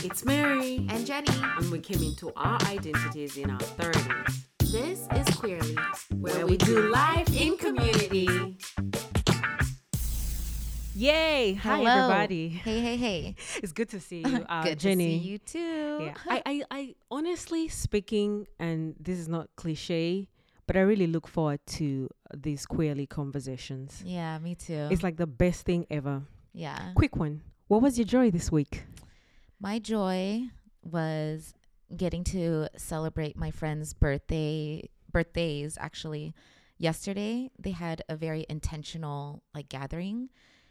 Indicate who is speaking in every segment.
Speaker 1: It's Mary
Speaker 2: and Jenny,
Speaker 1: and we came into our identities in our 30s.
Speaker 2: This is Queerly,
Speaker 1: where we do life in community. Yay! Hi,
Speaker 2: Hello.
Speaker 1: everybody.
Speaker 2: Hey.
Speaker 1: It's good to see you,
Speaker 2: Good
Speaker 1: Jenny.
Speaker 2: to see you too.
Speaker 1: Yeah, I honestly speaking, and this is not cliche, but I really look forward to these Queerly conversations.
Speaker 2: Yeah, me too.
Speaker 1: It's like the best thing ever.
Speaker 2: Yeah.
Speaker 1: Quick one. What was your joy this week?
Speaker 2: My joy was getting to celebrate my friends' birthdays actually. Yesterday, they had a very intentional gathering.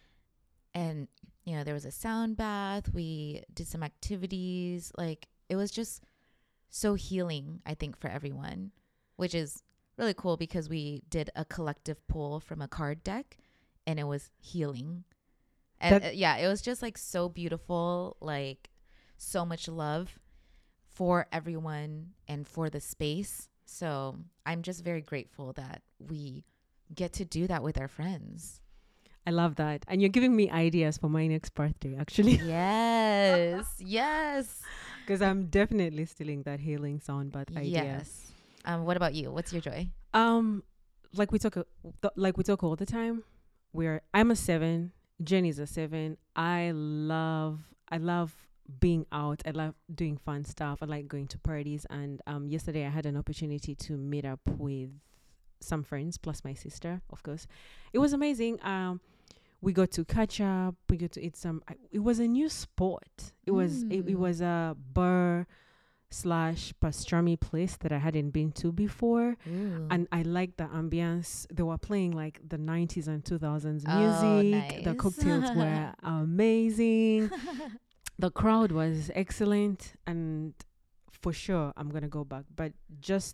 Speaker 2: And, there was a sound bath. We did some activities. It was just so healing, I think, for everyone, which is really cool because we did a collective pull from a card deck and it was healing. And it was just so beautiful, so much love for everyone and for the space. So I'm just very grateful that we get to do that with our friends.
Speaker 1: I love that. And you're giving me ideas for my next birthday, actually.
Speaker 2: Yes.
Speaker 1: Because I'm definitely stealing that healing sound bath idea.
Speaker 2: Yes. What about you? What's your joy?
Speaker 1: Like we talk all the time. I'm a 7. Jenny's a 7. I love being out. I love doing fun stuff. I like going to parties. And yesterday I had an opportunity to meet up with some friends plus my sister, of course. It was amazing. We got to catch up. We got to eat some. It was a new spot. It was a bar / pastrami place that I hadn't been to before.
Speaker 2: Ooh.
Speaker 1: And I liked the ambience. They were playing the 90s and 2000s music.
Speaker 2: Nice.
Speaker 1: The cocktails were amazing. The crowd was excellent, and for sure I'm gonna go back. But just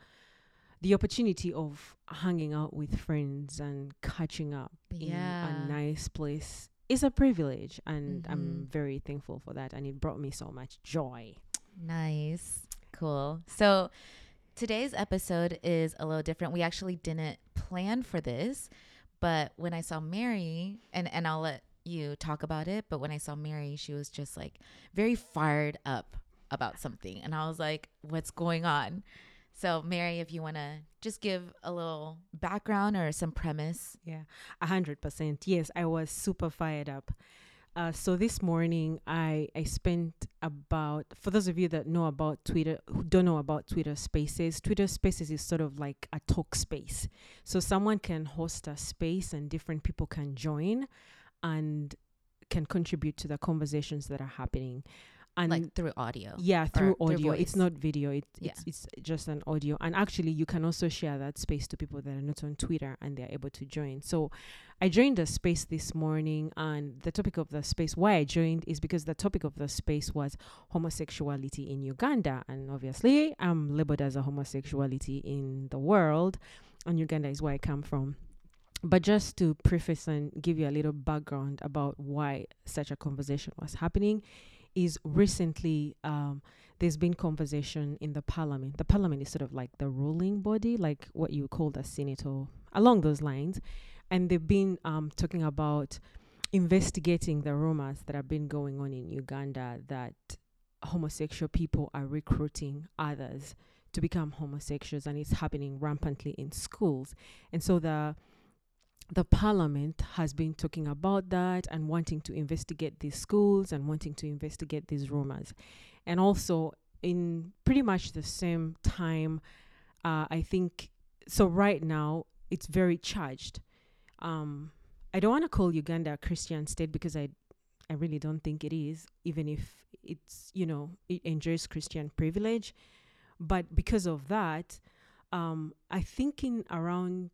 Speaker 1: the opportunity of hanging out with friends and catching up in a nice place is a privilege, and I'm very thankful for that, and it brought me so much joy.
Speaker 2: Nice. Cool. So today's episode is a little different. We actually didn't plan for this, but when I saw Mary, and I'll let you talk about it, but when I saw Mary, she was just very fired up about something, and I was like, what's going on? So Mary, if you want to just give a little background or some premise.
Speaker 1: Yeah, 100%. Yes, I was super fired up. So this morning I spent about, for those of you that know about Twitter, who don't know about Twitter Spaces is sort of like a talk space. So someone can host a space and different people can join and can contribute to the conversations that are happening. And
Speaker 2: through audio.
Speaker 1: Yeah, through audio.
Speaker 2: Through
Speaker 1: it's not video. It's just an audio. And actually, you can also share that space to people that are not on Twitter and they're able to join. So I joined the space this morning, and the topic of the space, why I joined is because the topic of the space was homosexuality in Uganda. And obviously, I'm labeled as a homosexuality in the world, and Uganda is where I come from. But just to preface and give you a little background about why such a conversation was happening, is recently there's been conversation in the parliament. The parliament is sort of like the ruling body, like what you call the Senate or along those lines. And they've been talking about investigating the rumors that have been going on in Uganda that homosexual people are recruiting others to become homosexuals, and it's happening rampantly in schools. And so the parliament has been talking about that and wanting to investigate these schools and wanting to investigate these rumors. And also in pretty much the same time, I think, so right now it's very charged. I don't want to call Uganda a Christian state because I really don't think it is, even if it's, it enjoys Christian privilege. But because of that, I think in around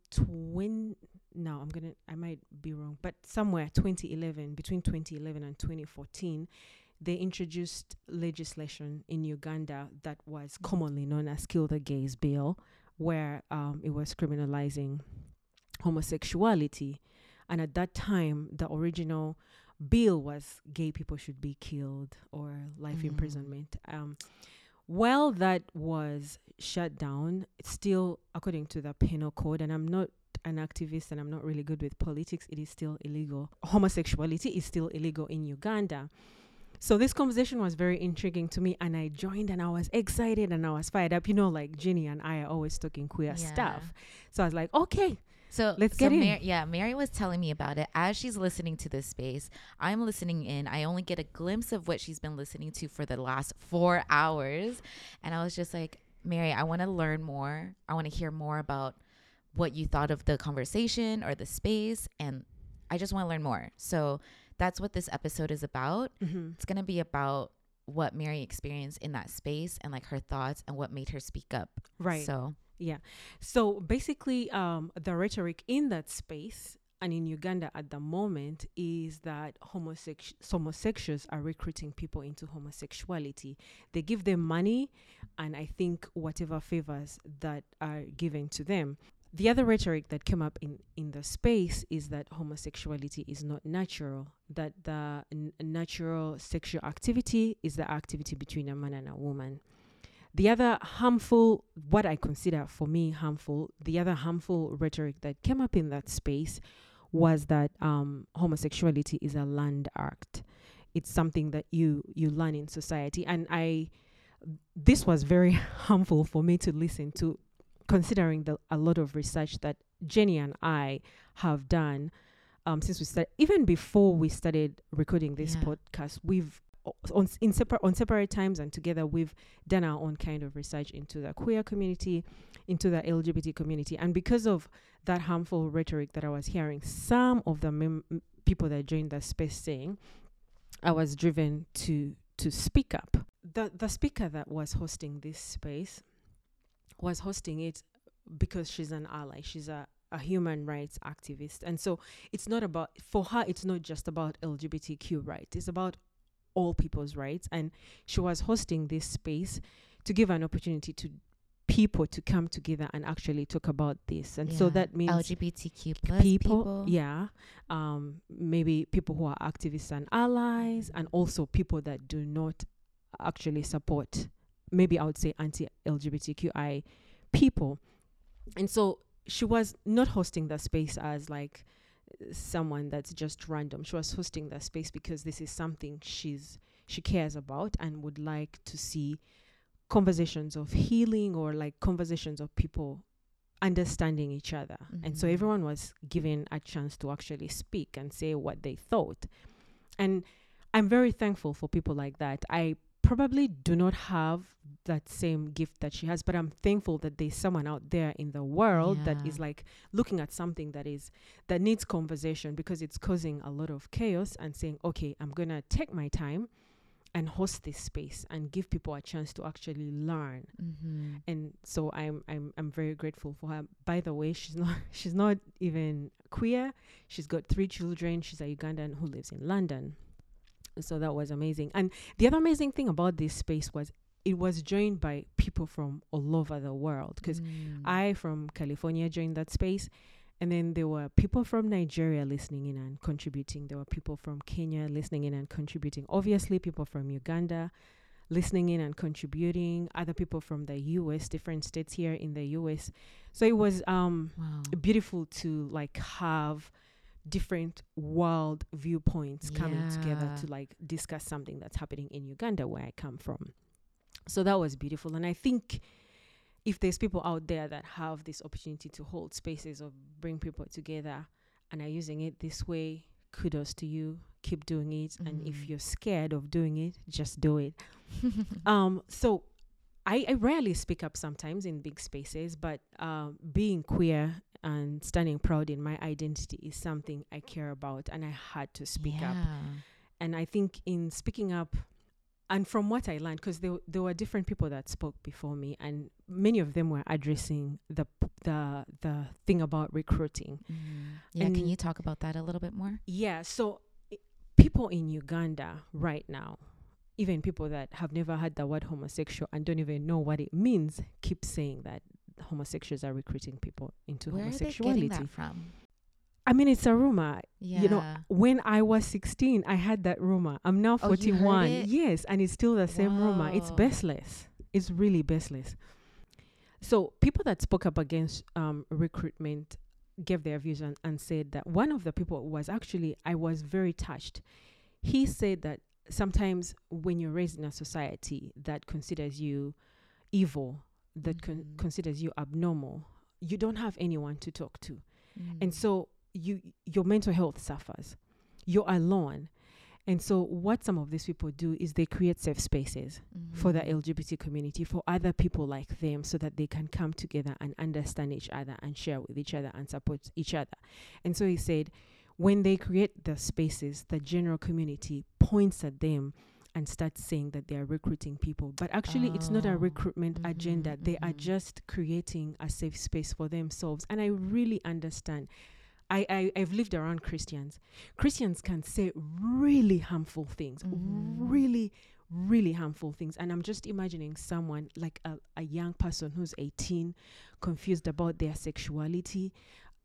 Speaker 1: I might be wrong, but somewhere between 2011 and 2014, they introduced legislation in Uganda that was commonly known as Kill the Gays Bill, where it was criminalizing homosexuality. And at that time, the original bill was gay people should be killed or life imprisonment. Well, that was shut down. It's still, according to the penal code, and I'm not an activist and I'm not really good with politics, it is still illegal. Homosexuality is still illegal in Uganda. So this conversation was very intriguing to me, and I joined and I was excited and I was fired up. Like Ginny and I are always talking queer stuff. So I was like, okay,
Speaker 2: so
Speaker 1: let's get in.
Speaker 2: Mary was telling me about it as she's listening to this space. I'm listening in. I only get a glimpse of what she's been listening to for the last 4 hours. And I was just like, Mary, I want to learn more. I want to hear more about what you thought of the conversation or the space. And I just want to learn more. So that's what this episode is about. It's going to be about what Mary experienced in that space and like her thoughts and what made her speak up.
Speaker 1: Right.
Speaker 2: So,
Speaker 1: yeah. So basically, the rhetoric in that space and in Uganda at the moment is that homosexuals are recruiting people into homosexuality. They give them money and I think whatever favors that are given to them. The other rhetoric that came up in the space is that homosexuality is not natural, that the natural sexual activity is the activity between a man and a woman. The other harmful, what I consider for me harmful, the other harmful rhetoric that came up in that space was that homosexuality is a learned act. It's something that you learn in society. And this was very harmful for me to listen to, considering a lot of research that Jenny and I have done since we started, even before we started recording this podcast. We've on separate times and together we've done our own kind of research into the queer community, into the LGBT community, and because of that harmful rhetoric that I was hearing, some of the people that joined the space saying, I was driven to speak up. The speaker that was hosting this space was hosting it because she's an ally. She's a human rights activist, and so it's not about, for her, it's not just about LGBTQ rights. It's about all people's rights, and she was hosting this space to give an opportunity to people to come together and actually talk about this. And so that means
Speaker 2: LGBTQ plus people.
Speaker 1: Maybe people who are activists and allies, and also people that do not actually support, maybe I would say anti-LGBTQI people. And so she was not hosting the space as like someone that's just random. She was hosting the space because this is something she cares about and would like to see conversations of healing, or like conversations of people understanding each other. And so everyone was given a chance to actually speak and say what they thought. And I'm very thankful for people like that. I probably do not have that same gift that she has, but I'm thankful that there's someone out there in the world that is like looking at something that needs conversation, because it's causing a lot of chaos, and saying, okay, I'm gonna take my time and host this space and give people a chance to actually learn. And so I'm very grateful for her. By the way, she's not even queer. She's got 3 children. She's a Ugandan who lives in London. So that was amazing. And the other amazing thing about this space was it was joined by people from all over the world, because I from California joined that space, and then there were people from Nigeria listening in and contributing. There were people from Kenya listening in and contributing. Obviously, people from Uganda listening in and contributing. Other people from the US, different states here in the US. So it was beautiful to like have different world viewpoints coming together to like discuss something that's happening in Uganda, where I come from. So that was beautiful. And I think if there's people out there that have this opportunity to hold spaces or bring people together and are using it this way, kudos to you. Keep doing it. And if you're scared of doing it, just do it. So I rarely speak up sometimes in big spaces, but being queer and standing proud in my identity is something I care about, and I had to speak up. And I think in speaking up, and from what I learned, because there were different people that spoke before me, and many of them were addressing the thing about recruiting.
Speaker 2: Can you talk about that a little bit more?
Speaker 1: So people in Uganda right now, even people that have never heard the word homosexual and don't even know what it means, keep saying that homosexuals are recruiting people into homosexuality.
Speaker 2: Where are they getting that from?
Speaker 1: I mean, it's a rumor. You know, when I was 16, I had that rumor. I'm now 41. Yes, and it's still the same rumor. It's baseless. It's really baseless. So people that spoke up against recruitment gave their views and said that one of the people was actually, I was very touched. He said that sometimes when you're raised in a society that considers you evil, that considers you abnormal, you don't have anyone to talk to. And so your mental health suffers. You're alone. And so what some of these people do is they create safe spaces for the LGBT community, for other people like them, so that they can come together and understand each other and share with each other and support each other. And so he said, when they create the spaces, the general community points at them and starts saying that they are recruiting people. But actually, it's not a recruitment agenda. They are just creating a safe space for themselves. And I really understand. I've lived around Christians. Christians can say really harmful things, really, really harmful things. And I'm just imagining someone like a young person who's 18, confused about their sexuality,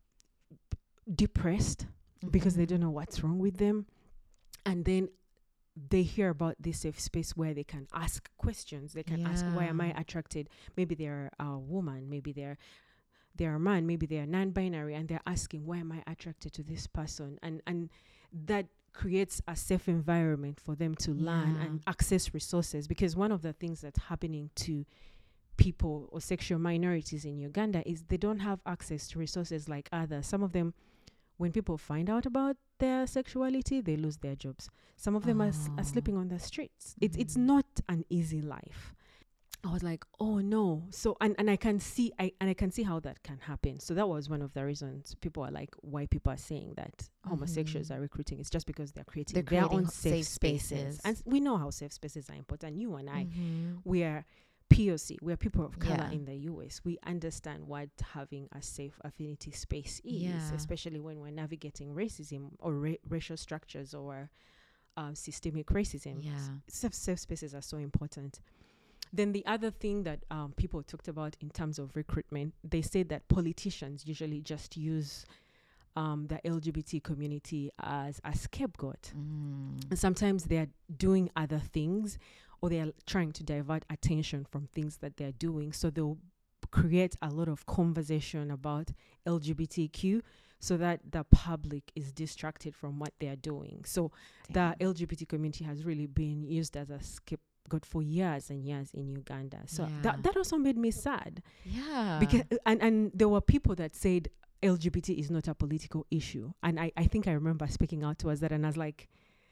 Speaker 1: depressed because they don't know what's wrong with them. And then they hear about this safe space where they can ask questions. They can ask, why am I attracted? Maybe they're a woman, maybe they're a man, maybe they are non-binary, and they're asking, why am I attracted to this person? And that creates a safe environment for them to learn and access resources. Because one of the things that's happening to people or sexual minorities in Uganda is they don't have access to resources like others. Some of them, when people find out about their sexuality, they lose their jobs. Some of them are sleeping on the streets. It's not an easy life. I was like, oh no. So and I can see how that can happen. So that was one of the reasons people are like, why people are saying that homosexuals are recruiting. It's just because they're creating their own safe spaces. And we know how safe spaces are important. You and I, we are POC, we're people of color in the US. We understand what having a safe affinity space is, especially when we're navigating racism or racial structures or systemic racism. Safe spaces are so important. Then the other thing that people talked about in terms of recruitment, they said that politicians usually just use the LGBT community as a scapegoat. And sometimes they're doing other things, or they're trying to divert attention from things that they're doing. So they'll create a lot of conversation about LGBTQ so that the public is distracted from what they're doing. So the LGBT community has really been used as a scapegoat for years and years in Uganda. So that also made me sad. Because and there were people that said LGBT is not a political issue. And I think I remember speaking out towards that, and I was like,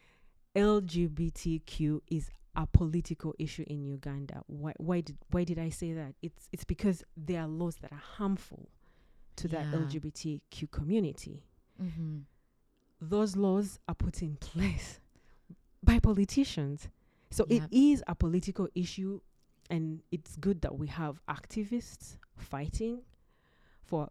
Speaker 1: LGBTQ is a political issue in Uganda. Why did I say that? It's because there are laws that are harmful to the LGBTQ community. Those laws are put in place by politicians. So it is a political issue, and it's good that we have activists fighting for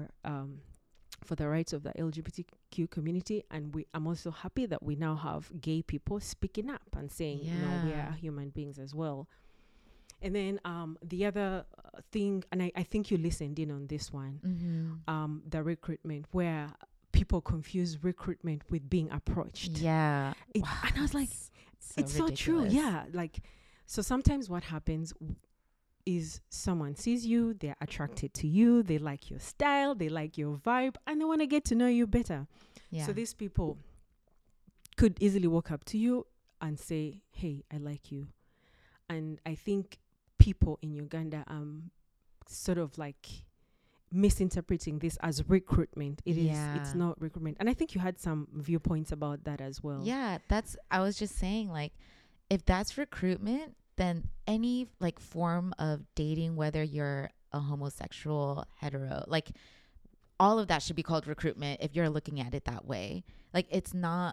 Speaker 1: the rights of the LGBTQ community. And I'm also happy that we now have gay people speaking up and saying, no, we are human beings as well. And then the other thing, and I think you listened in on this one, the recruitment, where people confuse recruitment with being approached. And I was like, it's so true. Like, so sometimes what happens is someone sees you, they're attracted to you, they like your style, they like your vibe, and they want to get to know you better. So these people could easily walk up to you and say, hey, I like you. And I think people in Uganda are sort of like misinterpreting this as recruitment. It's not recruitment. And I think you had some viewpoints about that as well.
Speaker 2: I was just saying, like, if that's recruitment, then any like form of dating, whether you're a homosexual, hetero, like all of that should be called recruitment if you're looking at it that way. Like it's not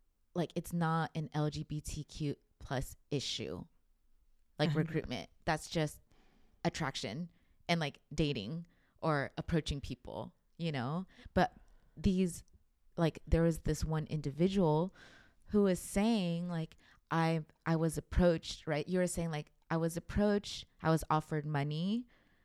Speaker 2: an LGBTQ plus issue, like recruitment. That's just attraction and like dating or approaching people, you know? But these, like, there was this one individual who was saying, like, I was approached, right? You were saying, like, I was approached, I was offered money,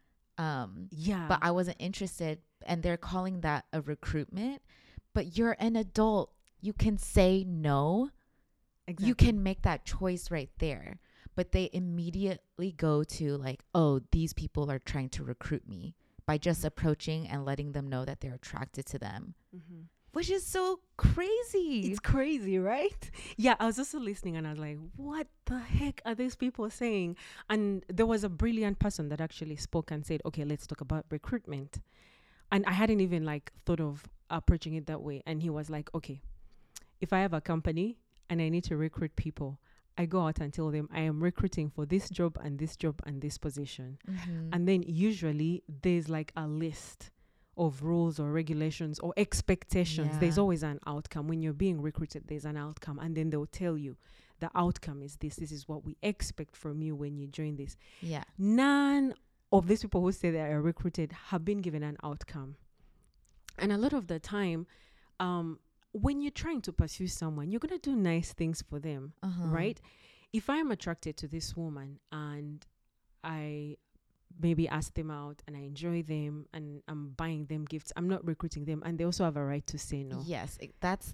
Speaker 2: but I wasn't interested. And they're calling that a recruitment. But you're an adult. You can say no. Exactly. You can make that choice right there. But they immediately go to, like, oh, these people are trying to recruit me by just approaching and letting them know that they're attracted to them. which is so crazy.
Speaker 1: It's crazy, right? Yeah, I was also listening and I was like, what the heck are these people saying? And there was a brilliant person that actually spoke and said, okay, let's talk about recruitment. And I hadn't even like thought of approaching it that way. And he was like, okay, if I have a company and I need to recruit people, I go out and tell them I am recruiting for this job and this job and this position. And then usually there's like a list of rules or regulations or expectations.
Speaker 2: Yeah.
Speaker 1: There's always an outcome. When you're being recruited, there's an outcome. And then they'll tell you the outcome is this. This is what we expect from you when you join this.
Speaker 2: Yeah.
Speaker 1: None of these people who say they are recruited have been given an outcome. And a lot of the time, when you're trying to pursue someone, you're going to do nice things for them, right? If I'm attracted to this woman and I maybe ask them out and I enjoy them and I'm buying them gifts, I'm not recruiting them, and they also have a right to say no.
Speaker 2: Yes, that's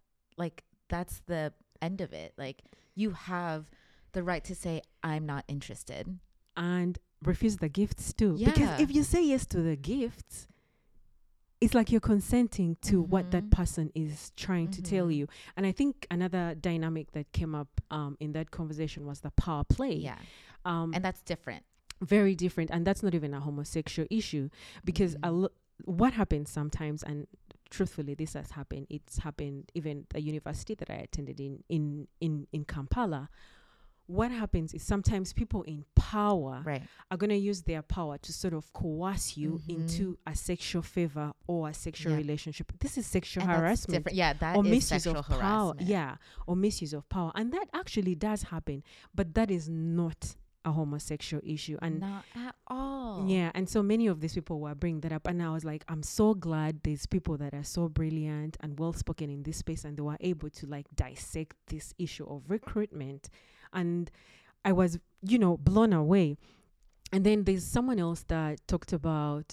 Speaker 2: the end of it. Like, you have the right to say, I'm not interested,
Speaker 1: and refuse the gifts too.
Speaker 2: Yeah.
Speaker 1: Because if you say yes to the gifts, it's like you're consenting to what that person is trying to tell you. And I think another dynamic that came up in that conversation was the power play.
Speaker 2: Yeah. And that's different.
Speaker 1: Very different. And that's not even a homosexual issue, because what happens sometimes, and truthfully this has happened, it's happened even at a university that I attended in Kampala. What happens is sometimes people in power are going to use their power to sort of coerce you into a sexual favor or a sexual relationship. This is sexual harassment.
Speaker 2: Different. Yeah, that
Speaker 1: or
Speaker 2: is
Speaker 1: misuse
Speaker 2: sexual
Speaker 1: of power.
Speaker 2: harassment.
Speaker 1: Yeah, or misuse of power. And that actually does happen, but that is not a homosexual issue. And
Speaker 2: not at all.
Speaker 1: yeah, and so many of these people were bringing that up, and I was like, I'm so glad there's people that are so brilliant and well spoken in this space, and they were able to like dissect this issue of recruitment. And I was, blown away. And then there's someone else that talked about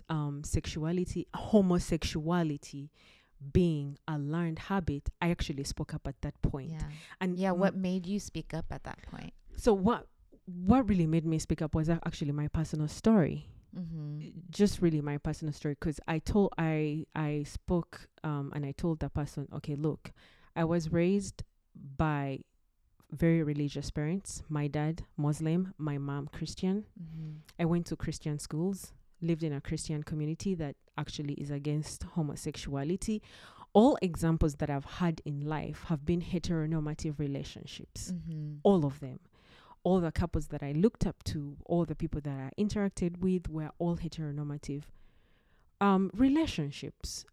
Speaker 1: homosexuality being a learned habit. I actually spoke up at that point.
Speaker 2: Yeah.
Speaker 1: And
Speaker 2: what made you speak up at that point?
Speaker 1: So what really made me speak up was actually my personal story. Just really my personal story, because I spoke and I told that person, okay, look, I was raised by very religious parents. My dad Muslim, my mom Christian. I went to Christian schools, lived in a Christian community that actually is against homosexuality. All examples that I've had in life have been heteronormative relationships. All of them. All the couples that I looked up to, all the people that I interacted with were all heteronormative relationships.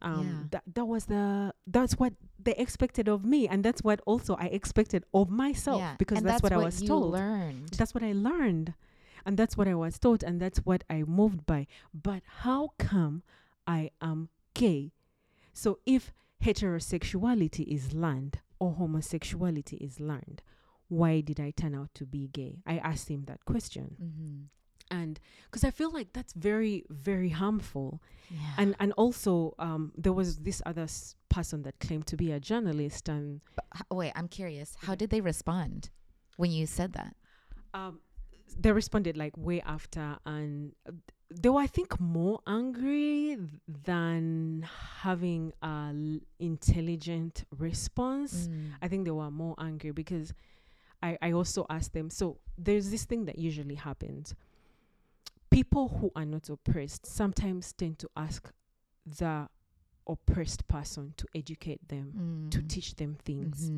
Speaker 1: That's what they expected of me, and that's what also I expected of myself, because that's what I was told. That's what I learned, and that's what I was taught, and that's what I moved by. But how come I am gay? So if heterosexuality is learned or homosexuality is learned, why did I turn out to be gay? I asked him that question. And because I feel like that's very, very harmful. Yeah. And also there was this other person that claimed to be a journalist. And
Speaker 2: wait, I'm curious. How did they respond when you said that?
Speaker 1: They responded like way after, and they were, I think, more angry than having an intelligent response. I think they were more angry because I also asked them. So there's this thing that usually happens. People who are not oppressed sometimes tend to ask the oppressed person to educate them, to teach them things.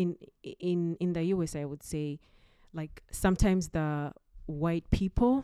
Speaker 1: In the US, I would say, like, sometimes the white people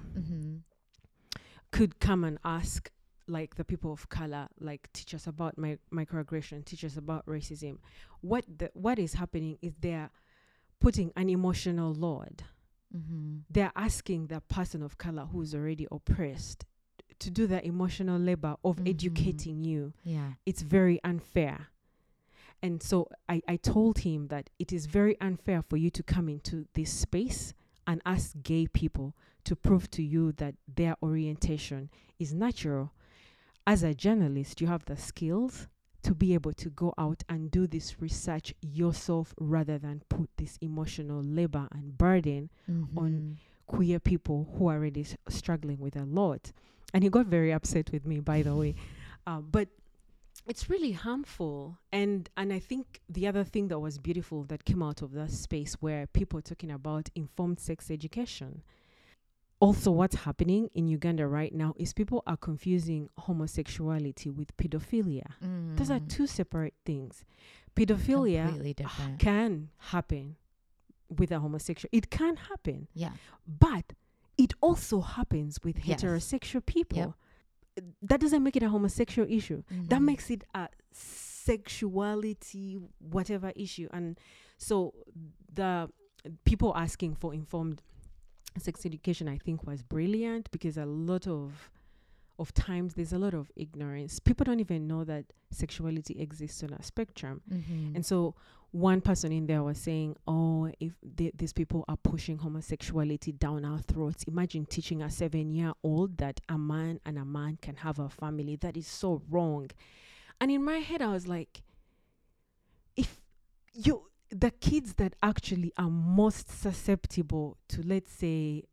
Speaker 1: could come and ask, like, the people of color, like, teach us about microaggression, teach us about racism. What is happening is they're putting an emotional load. They're asking the person of color who's already oppressed to do the emotional labor of educating you. Yeah. It's very unfair. And so I told him that it is very unfair for you to come into this space and ask gay people to prove to you that their orientation is natural. As a journalist, you have the skills to be able to go out and do this research yourself rather than put this emotional labor and burden on queer people who are already struggling with a lot. And he got very upset with me, by the way. But it's really harmful. And I think the other thing that was beautiful that came out of that space where people are talking about informed sex education. Also, what's happening in Uganda right now is people are confusing homosexuality with pedophilia. Those are two separate things. Pedophilia
Speaker 2: Completely different.
Speaker 1: can happen with a homosexual. It can happen.
Speaker 2: Yeah.
Speaker 1: But it also happens with
Speaker 2: Yes.
Speaker 1: heterosexual people.
Speaker 2: Yep.
Speaker 1: That doesn't make it a homosexual issue. That
Speaker 2: Mhm.
Speaker 1: makes it a sexuality, whatever issue. And so the people asking for informed sex education, I think, was brilliant, because a lot of times there's a lot of ignorance. People don't even know that sexuality exists on a spectrum.
Speaker 2: Mhm.
Speaker 1: And so one person in there was saying, oh, if these people are pushing homosexuality down our throats, imagine teaching a 7-year-old that a man and a man can have a family. That is so wrong. And in my head, I was like, if the kids that actually are most susceptible to, let's say,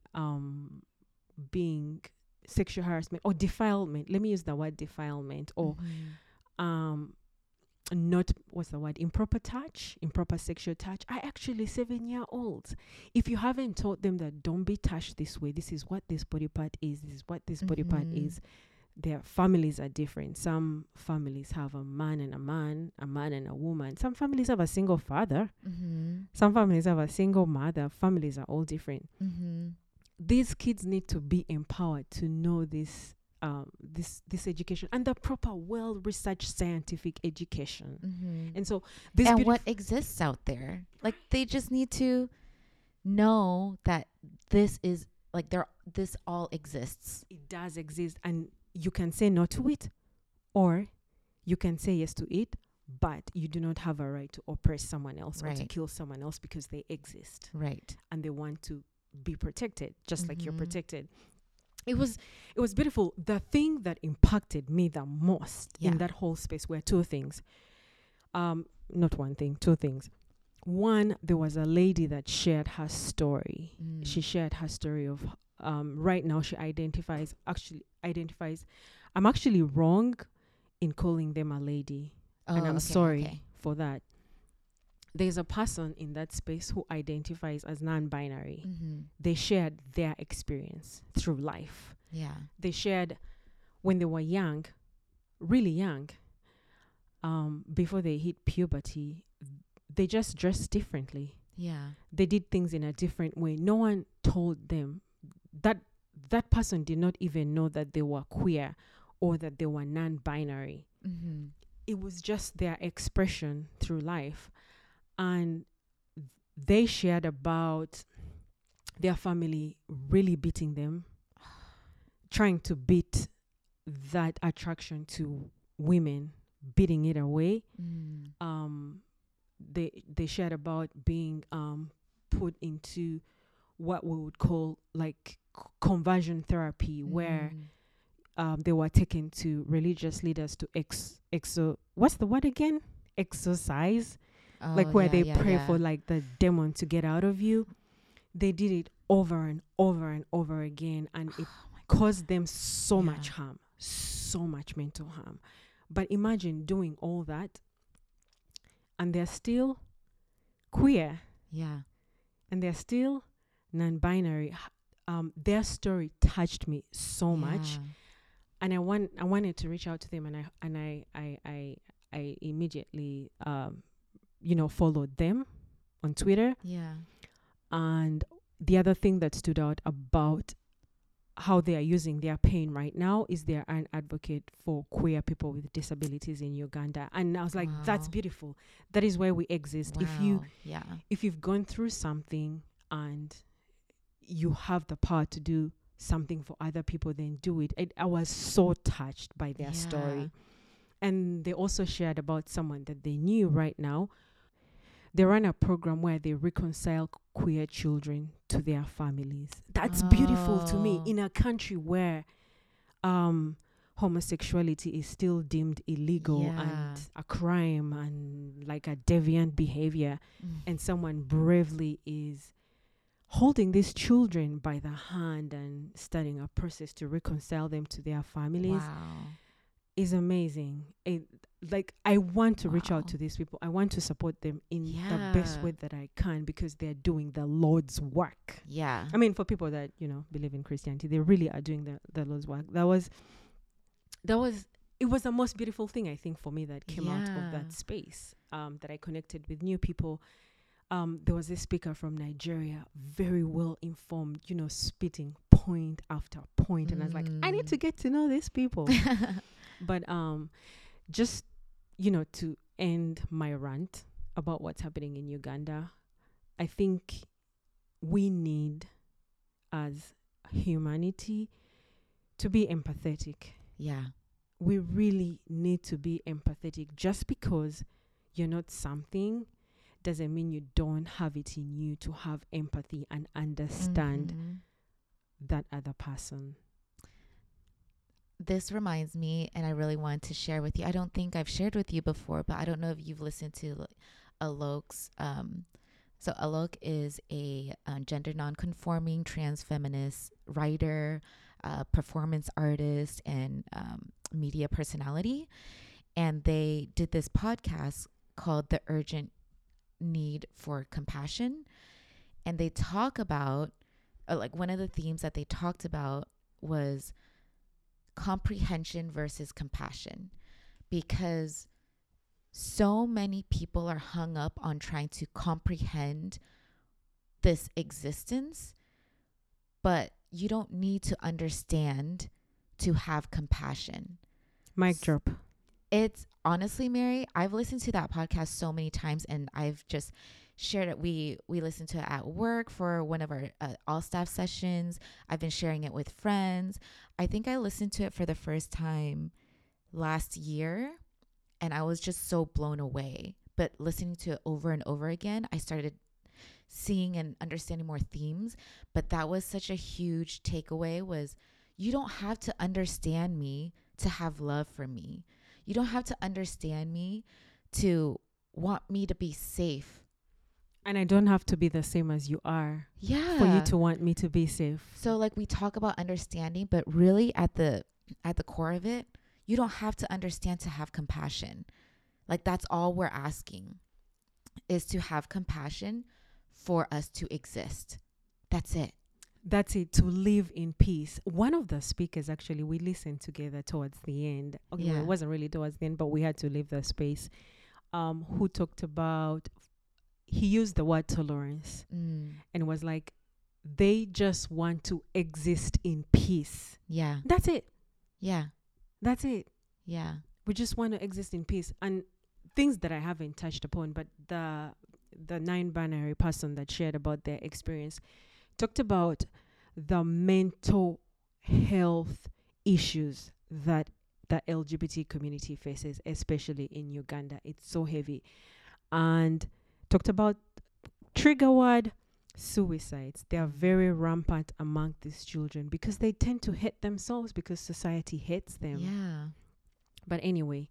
Speaker 1: being sexual harassment or defilement, let me use the word defilement, or
Speaker 2: Mhm.
Speaker 1: not, what's the word, improper sexual touch, are actually 7-year-olds. If you haven't taught them that don't be touched this way, this is what this body part is, this is what this body part
Speaker 2: Mhm.
Speaker 1: is, their families are different. Some families have a man and a man and a woman. Some families have a single father.
Speaker 2: Mhm.
Speaker 1: Some families have a single mother. Families are all different.
Speaker 2: Mhm.
Speaker 1: These kids need to be empowered to know this education, and the proper, well-researched scientific education.
Speaker 2: Mhm.
Speaker 1: And so this
Speaker 2: And what exists out there, like they just need to know that this is like this all exists.
Speaker 1: it does exist, and you can say no to it, or you can say yes to it, but you do not have a right to oppress someone else or to
Speaker 2: Right.
Speaker 1: kill someone else because they exist
Speaker 2: Right.
Speaker 1: and they want to be protected, just like you're
Speaker 2: Mhm.
Speaker 1: protected. It was beautiful. The thing that impacted me the most
Speaker 2: Yeah.
Speaker 1: in that whole space were two things. Not one thing, two things. One, there was a lady that shared her story.
Speaker 2: Mm.
Speaker 1: She shared her story of right now she identifies. I'm actually wrong in calling them a lady, and I'm
Speaker 2: okay,
Speaker 1: sorry
Speaker 2: okay.
Speaker 1: for that. There's a person in that space who identifies as non-binary.
Speaker 2: Mhm.
Speaker 1: They shared their experience through life.
Speaker 2: Yeah.
Speaker 1: They shared when they were young, really young, before they hit puberty, they just dressed differently.
Speaker 2: Yeah.
Speaker 1: They did things in a different way. No one told them that. That person did not even know that they were queer or that they were non-binary.
Speaker 2: Mhm.
Speaker 1: It was just their expression through life. And they shared about their family really beating them, trying to beat that attraction to women, beating it away.
Speaker 2: Mm.
Speaker 1: They shared about being put into what we would call like conversion therapy, where
Speaker 2: Mm.
Speaker 1: they were taken to religious leaders to what's the word again? Exorcise. Like
Speaker 2: Oh,
Speaker 1: where
Speaker 2: yeah,
Speaker 1: they
Speaker 2: yeah,
Speaker 1: pray
Speaker 2: yeah.
Speaker 1: for like the demon to get out of you. They did it over and over and over again, and it caused them so
Speaker 2: Yeah.
Speaker 1: much harm, so much mental harm. But imagine doing all that and they're still queer
Speaker 2: Yeah.
Speaker 1: and they're still non-binary. Their story touched me so much,
Speaker 2: Yeah.
Speaker 1: and I wanted to reach out to them, and I immediately followed them on Twitter.
Speaker 2: Yeah.
Speaker 1: And the other thing that stood out about how they are using their pain right now is they're an advocate for queer people with disabilities in Uganda. And I was like, that's
Speaker 2: Wow.
Speaker 1: beautiful. That is where we exist.
Speaker 2: Wow. Yeah.
Speaker 1: If you've gone through something and you have the power to do something for other people, then do it. I was so touched by their story. And they also shared about someone that they knew right now. They run a program where they reconcile queer children to their families. That's beautiful to me, in a country where homosexuality is still deemed illegal
Speaker 2: Yeah.
Speaker 1: and a crime and like a deviant behavior. And someone bravely is holding these children by the hand and starting a process to reconcile them to their families.
Speaker 2: Wow.
Speaker 1: Is amazing. like I want to reach
Speaker 2: Wow.
Speaker 1: out to these people. I want to support them in the
Speaker 2: Yeah.
Speaker 1: best way that I can, because they're doing the Lord's work.
Speaker 2: Yeah.
Speaker 1: I mean, for people that, believe in Christianity, they really are doing the Lord's work. It was the most beautiful thing, I think, for me, that came out of
Speaker 2: Yeah.
Speaker 1: that space, that I connected with new people. There was this speaker from Nigeria, very well informed, spitting point after point. And I was like, I need to get to know these people. But just, to end my rant about what's happening in Uganda, I think we need, as humanity, to be empathetic.
Speaker 2: Yeah.
Speaker 1: We really need to be empathetic. Just because you're not something doesn't mean you don't have it in you to have empathy and understand
Speaker 2: Mhm.
Speaker 1: that other person.
Speaker 2: This reminds me, and I really want to share with you. I don't think I've shared with you before, but I don't know if you've listened to Alok's. So Alok is a gender nonconforming trans feminist writer, performance artist, and media personality. And they did this podcast called The Urgent Need for Compassion. And they talk about, like, one of the themes that they talked about was comprehension versus compassion, because so many people are hung up on trying to comprehend this existence, but you don't need to understand to have compassion.
Speaker 1: Mic drop.
Speaker 2: It's honestly, Mary, I've listened to that podcast so many times, and I've just shared it. We listened to it at work for one of our all staff sessions. I've been sharing it with friends. I think I listened to it for the first time last year, and I was just so blown away. But listening to it over and over again, I started seeing and understanding more themes. But that was such a huge takeaway, was you don't have to understand me to have love for me. You don't have to understand me to want me to be safe.
Speaker 1: And I don't have to be the same as you are
Speaker 2: Yeah.
Speaker 1: for you to want me to be safe.
Speaker 2: So, like, we talk about understanding, but really at the core of it, you don't have to understand to have compassion. Like, that's all we're asking, is to have compassion for us to exist. That's it.
Speaker 1: That's it, to live in peace. One of the speakers, actually, we listened together towards the end. Okay, well,
Speaker 2: Yeah.
Speaker 1: it wasn't really towards the end, but we had to leave the space. Who talked about, he used the word tolerance, and was like, they just want to exist in peace.
Speaker 2: Yeah.
Speaker 1: That's it.
Speaker 2: Yeah.
Speaker 1: That's it.
Speaker 2: Yeah.
Speaker 1: We just want to exist in peace. And things that I haven't touched upon, but the non-binary person that shared about their experience talked about the mental health issues that the LGBT community faces, especially in Uganda. It's so heavy. And talked about, trigger word, suicides. They are very rampant among these children because they tend to hate themselves because society hates them.
Speaker 2: Yeah.
Speaker 1: But anyway,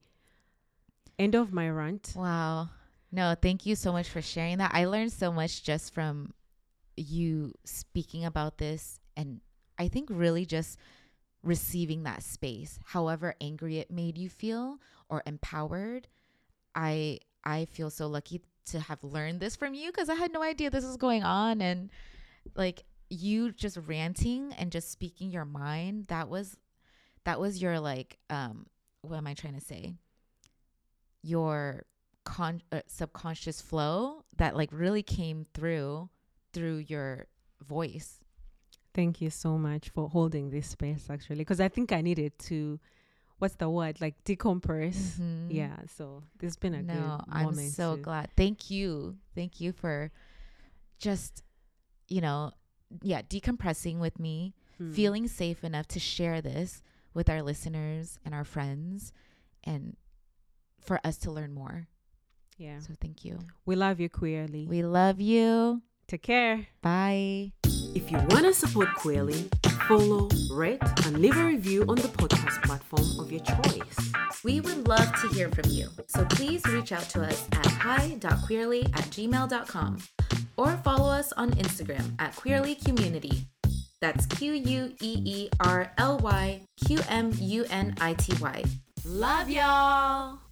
Speaker 1: end of my rant.
Speaker 2: Wow. No, thank you so much for sharing that. I learned so much just from you speaking about this, and I think really just receiving that space, however angry it made you feel or empowered. I feel so lucky to have learned this from you, because I had no idea this was going on. And like, you just ranting and just speaking your mind, that was your, like, what am I trying to say, your subconscious flow that, like, really came through your voice.
Speaker 1: Thank you so much for holding this space, actually, because I think I needed to, what's the word, like, decompress.
Speaker 2: Mm-hmm.
Speaker 1: Yeah, so this has been a good moment.
Speaker 2: I'm so glad. Thank you for just, decompressing with me, feeling safe enough to share this with our listeners and our friends, and for us to learn more.
Speaker 1: Yeah.
Speaker 2: So thank you.
Speaker 1: We love you, Queerly.
Speaker 2: We love you.
Speaker 1: Take care.
Speaker 2: Bye.
Speaker 1: If you want to support Queerly, follow, rate, and leave a review on the podcast platform of your choice.
Speaker 2: We would love to hear from you, so please reach out to us at hi.queerly@gmail.com or follow us on Instagram at Queerly Community. That's QUEERLYQMUNITY. Love y'all!